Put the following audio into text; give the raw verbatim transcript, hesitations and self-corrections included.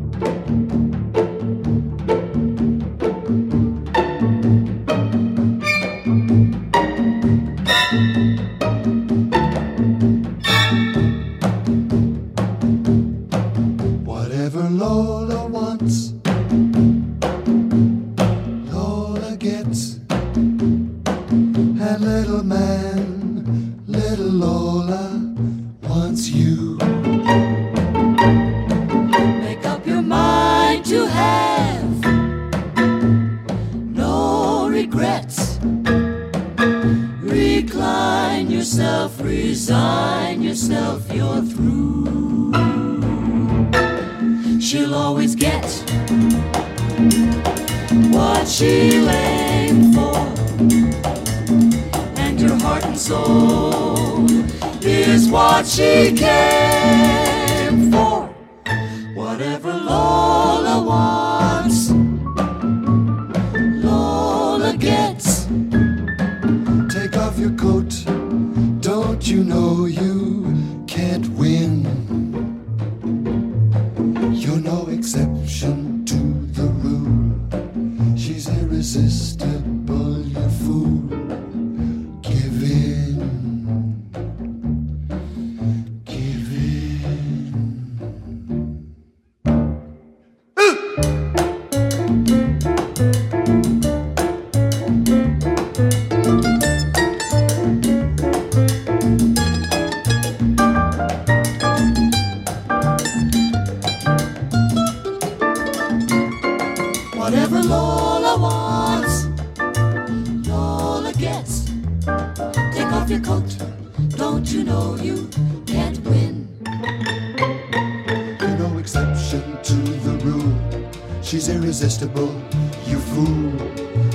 Whatever Lola wants, Lola gets. And little man, little Lola wants you. Make up your mind to have no regrets. Recline yourself, resign yourself, you're through. She'll always get what she'll aim for, and your heart and soul is what she came for. Whatever Lola wants, Lola gets. Take off your coat, don't you know you can't win? You're no exception to the rule. She's irresistible, you fool. Give in. Give in. Whatever Lola wants, Lola gets. Take off your coat, don't you know you can't win? You're no exception to the rule. She's irresistible, you fool.